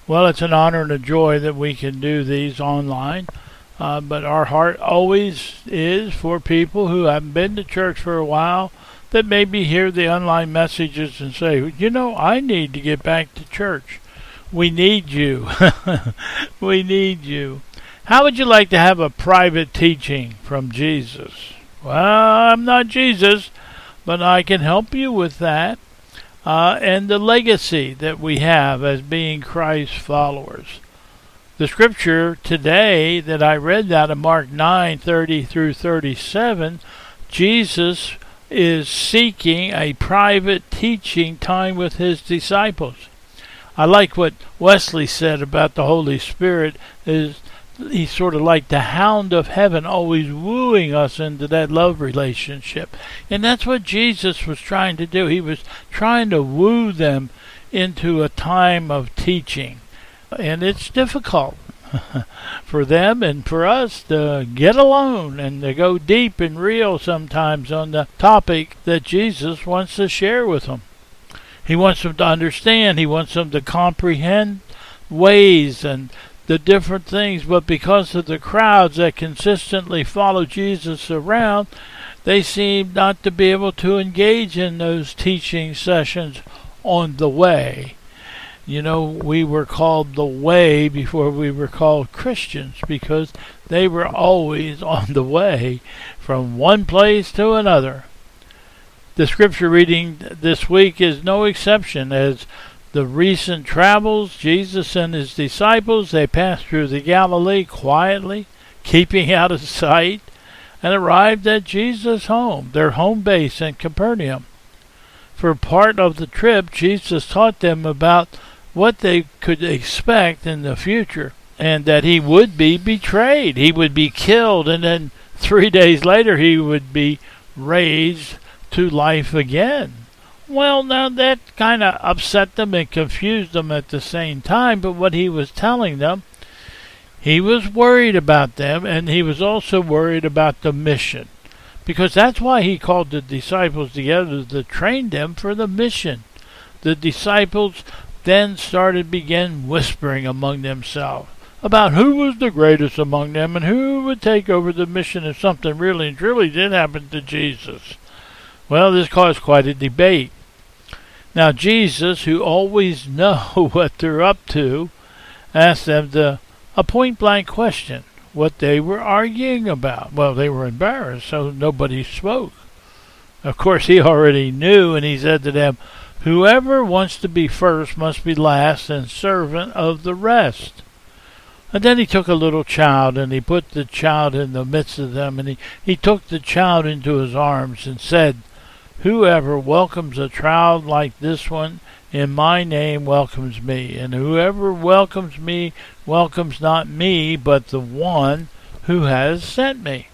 Well, it's an honor and a joy that we can do these online. But our heart always is for people who haven't been to church for a while that maybe hear the online messages and say, I need to get back to church. We need you. We need you. How would you like to have a private teaching from Jesus? Well, I'm not Jesus, but I can help you with that. And the legacy that we have as being Christ followers. The scripture today that I read out of Mark 9:30 through 37, Jesus is seeking a private teaching time with his disciples. I like what Wesley said about the Holy Spirit. He's sort of like the hound of heaven, always wooing us into that love relationship. And that's what Jesus was trying to do. He was trying to woo them into a time of teaching. And it's difficult for them and for us to get alone and to go deep and real sometimes on the topic that Jesus wants to share with them. He wants them to understand. He wants them to comprehend ways and the different things. But because of the crowds that consistently follow Jesus around, they seem not to be able to engage in those teaching sessions on the way. We were called the way before we were called Christians because they were always on the way from one place to another. The scripture reading this week is no exception. As the recent travels, Jesus and his disciples, they passed through the Galilee quietly, keeping out of sight, and arrived at Jesus' home, their home base in Capernaum. For part of the trip, Jesus taught them about what they could expect in the future, and that he would be betrayed, he would be killed, and then 3 days later he would be raised to life again. Well, now that kind of upset them and confused them at the same time, but what he was telling them, he was worried about them, and he was also worried about the mission, because that's why he called the disciples together to train them for the mission. The disciples then began whispering among themselves about who was the greatest among them and who would take over the mission if something really and truly did happen to Jesus. Well, this caused quite a debate. Now Jesus, who always know what they're up to, asked them a point-blank question, what they were arguing about. Well, they were embarrassed, so nobody spoke. Of course, he already knew, and he said to them, whoever wants to be first must be last and servant of the rest. And then he took a little child, and he put the child in the midst of them, and he took the child into his arms and said, whoever welcomes a child like this one in my name welcomes me, and whoever welcomes me welcomes not me, but the one who has sent me.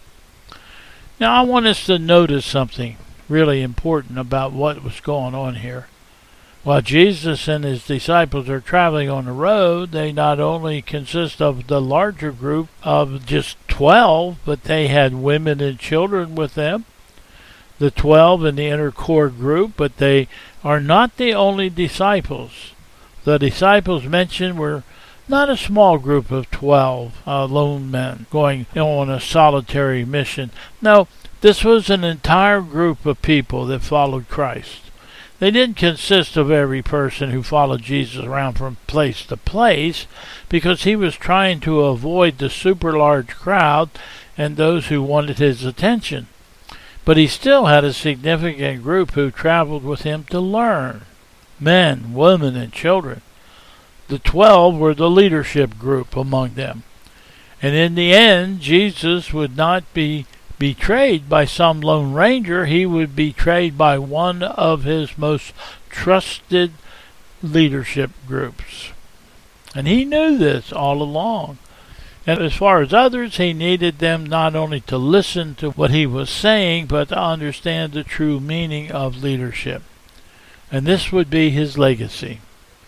Now I want us to notice something really important about what was going on here. While Jesus and his disciples are traveling on the road, they not only consist of the larger group of just 12, but they had women and children with them. The 12 in the inner core group, but they are not the only disciples. The disciples mentioned were not a small group of 12 lone men going on a solitary mission. No, this was an entire group of people that followed Christ. They didn't consist of every person who followed Jesus around from place to place, because he was trying to avoid the super large crowd and those who wanted his attention. But he still had a significant group who traveled with him to learn. Men, women, and children. The 12 were the leadership group among them. And in the end, Jesus would not be betrayed by some lone ranger. He would be betrayed by one of his most trusted leadership groups. And he knew this all along. And as far as others, he needed them not only to listen to what he was saying, but to understand the true meaning of leadership. And this would be his legacy.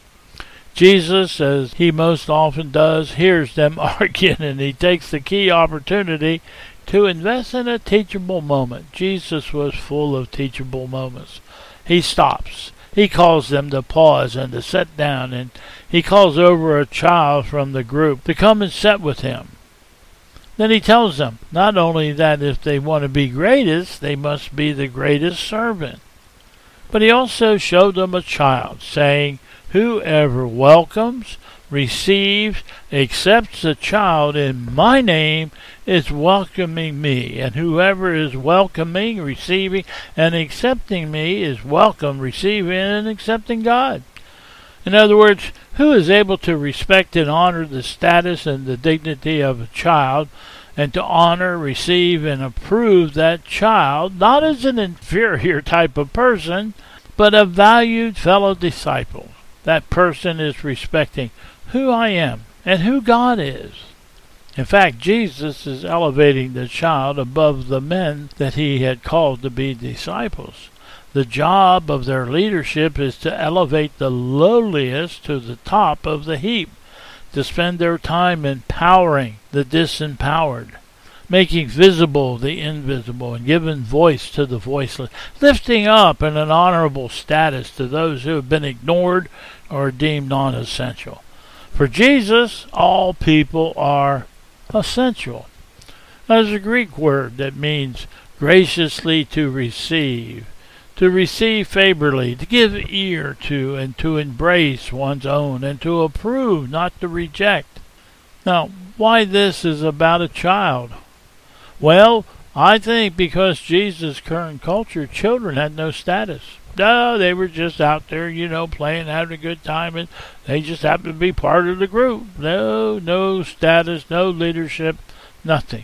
Jesus, as he most often does, hears them arguing, and he takes the key opportunity to invest in a teachable moment. Jesus was full of teachable moments. He stops. He calls them to pause and to sit down, and he calls over a child from the group to come and sit with him. Then he tells them not only that if they want to be greatest, they must be the greatest servant, but he also showed them a child, saying, "Whoever welcomes, receives, accepts a child in my name is welcoming me, and whoever is welcoming, receiving, and accepting me is welcome, receiving, and accepting God." In other words, who is able to respect and honor the status and the dignity of a child, and to honor, receive, and approve that child, not as an inferior type of person, but a valued fellow disciple? That person is respecting who I am and who God is. In fact, Jesus is elevating the child above the men that he had called to be disciples. The job of their leadership is to elevate the lowliest to the top of the heap, to spend their time empowering the disempowered, making visible the invisible, and giving voice to the voiceless, lifting up in an honorable status to those who have been ignored or deemed non-essential. For Jesus, all people are essential. There's a Greek word that means graciously to receive favorably, to give ear to, and to embrace one's own, and to approve, not to reject. Now, why this is about a child? Well, I think because Jesus' current culture, children had no status. No, they were just out there, playing, having a good time, and they just happened to be part of the group. No status, no leadership, nothing.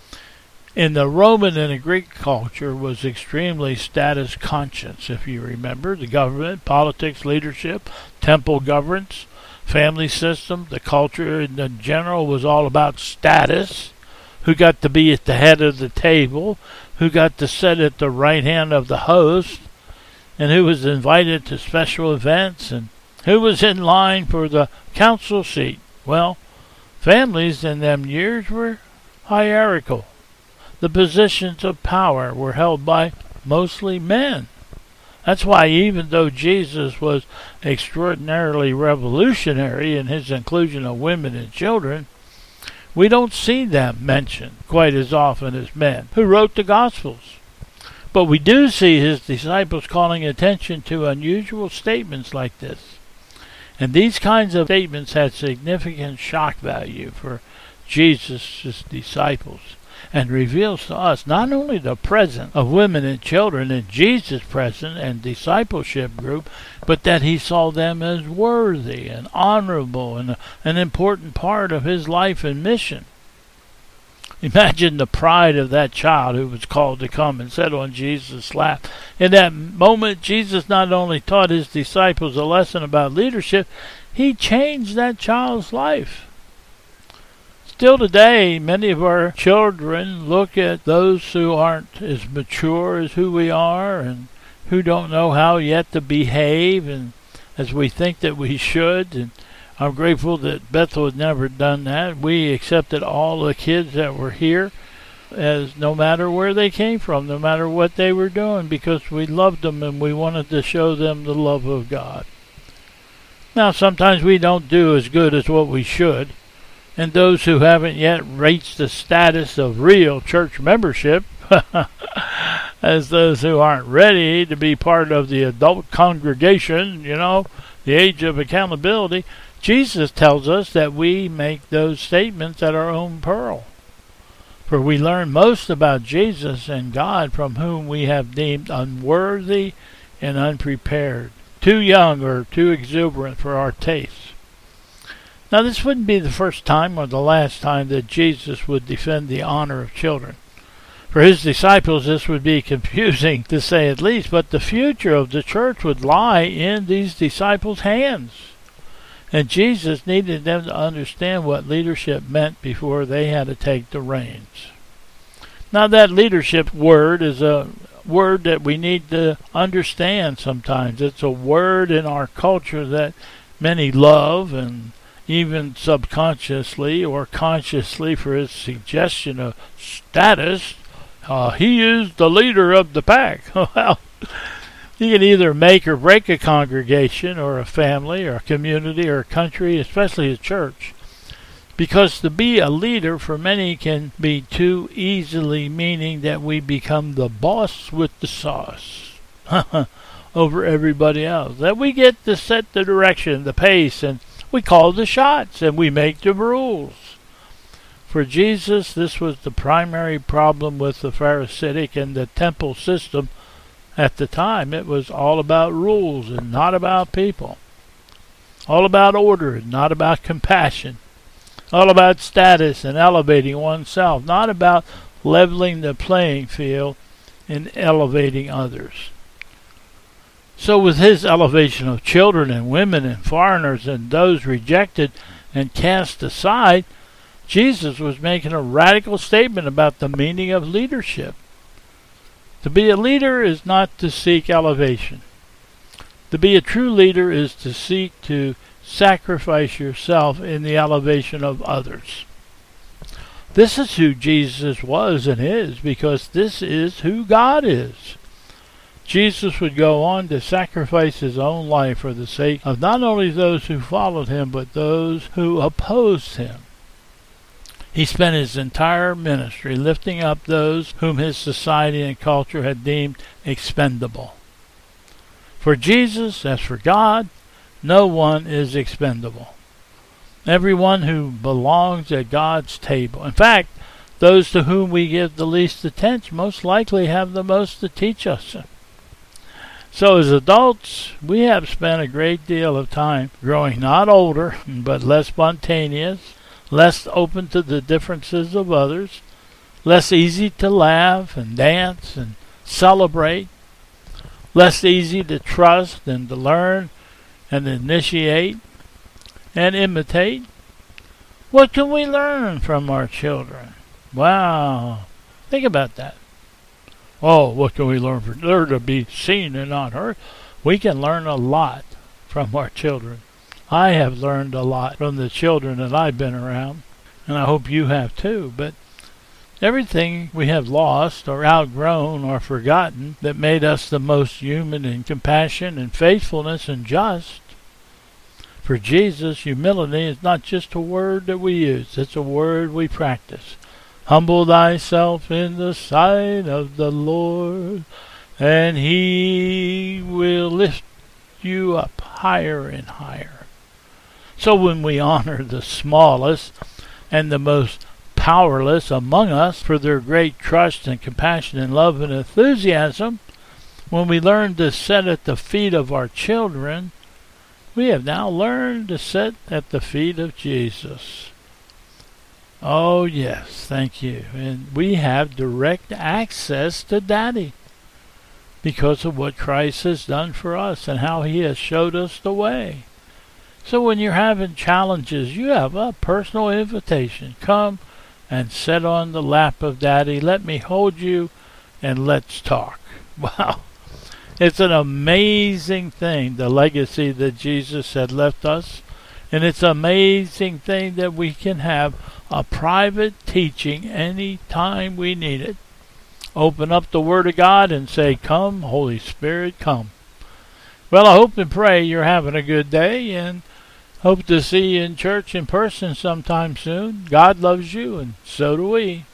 In the Roman and the Greek culture was extremely status conscious, if you remember. The government, politics, leadership, temple governance, family system, the culture in general was all about status. Who got to be at the head of the table, who got to sit at the right hand of the host, and who was invited to special events, and who was in line for the council seat. Well, families in them years were hierarchical. The positions of power were held by mostly men. That's why even though Jesus was extraordinarily revolutionary in his inclusion of women and children, we don't see them mentioned quite as often as men who wrote the Gospels. But we do see his disciples calling attention to unusual statements like this. And these kinds of statements had significant shock value for Jesus' disciples, and reveals to us not only the presence of women and children in Jesus' presence and discipleship group, but that he saw them as worthy and honorable and an important part of his life and mission. Imagine the pride of that child who was called to come and sit on Jesus' lap. In that moment, Jesus not only taught his disciples a lesson about leadership, he changed that child's life. Still today, many of our children look at those who aren't as mature as who we are and who don't know how yet to behave and as we think that we should. And I'm grateful that Bethel had never done that. We accepted all the kids that were here as no matter where they came from, no matter what they were doing, because we loved them and we wanted to show them the love of God. Now, sometimes we don't do as good as what we should. And those who haven't yet reached the status of real church membership, as those who aren't ready to be part of the adult congregation, the age of accountability, Jesus tells us that we make those statements at our own peril. For we learn most about Jesus and God from whom we have deemed unworthy and unprepared, too young or too exuberant for our tastes. Now, this wouldn't be the first time or the last time that Jesus would defend the honor of children. For his disciples, this would be confusing, to say at least, but the future of the church would lie in these disciples' hands. And Jesus needed them to understand what leadership meant before they had to take the reins. Now, that leadership word is a word that we need to understand sometimes. It's a word in our culture that many love, and even subconsciously or consciously for his suggestion of status. He is the leader of the pack. Well, You can either make or break a congregation or a family or a community or a country, especially a church. Because to be a leader for many can be too easily meaning that we become the boss with the sauce over everybody else. That we get to set the direction, the pace, and we call the shots and we make the rules. For Jesus, this was the primary problem with the Pharisaic and the temple system at the time. It was all about rules and not about people. All about order and not about compassion. All about status and elevating oneself, not about leveling the playing field and elevating others. So with his elevation of children and women and foreigners and those rejected and cast aside, Jesus was making a radical statement about the meaning of leadership. To be a leader is not to seek elevation. To be a true leader is to seek to sacrifice yourself in the elevation of others. This is who Jesus was and is, because this is who God is. Jesus would go on to sacrifice his own life for the sake of not only those who followed him, but those who opposed him. He spent his entire ministry lifting up those whom his society and culture had deemed expendable. For Jesus, as for God, no one is expendable. Everyone who belongs at God's table. In fact, those to whom we give the least attention most likely have the most to teach us. So as adults, we have spent a great deal of time growing not older, but less spontaneous, less open to the differences of others, less easy to laugh and dance and celebrate, less easy to trust and to learn and initiate and imitate. What can we learn from our children? Wow. Think about that. Oh, what can we learn from them? They're to be seen and not heard. We can learn a lot from our children. I have learned a lot from the children that I've been around, and I hope you have too. But everything we have lost or outgrown or forgotten that made us the most human in compassion and faithfulness and just. For Jesus, humility is not just a word that we use. It's a word we practice. Humble thyself in the sight of the Lord, and he will lift you up higher and higher. So when we honor the smallest and the most powerless among us for their great trust and compassion and love and enthusiasm, when we learn to sit at the feet of our children, we have now learned to sit at the feet of Jesus. Oh yes, thank you. And we have direct access to Daddy because of what Christ has done for us and how he has showed us the way. So when you're having challenges, you have a personal invitation. Come and sit on the lap of Daddy. Let me hold you and let's talk. Wow. It's an amazing thing, the legacy that Jesus had left us. And it's an amazing thing that we can have a private teaching any time we need it. Open up the Word of God and say, "Come, Holy Spirit, come." Well, I hope and pray you're having a good day, and hope to see you in church in person sometime soon. God loves you, and so do we.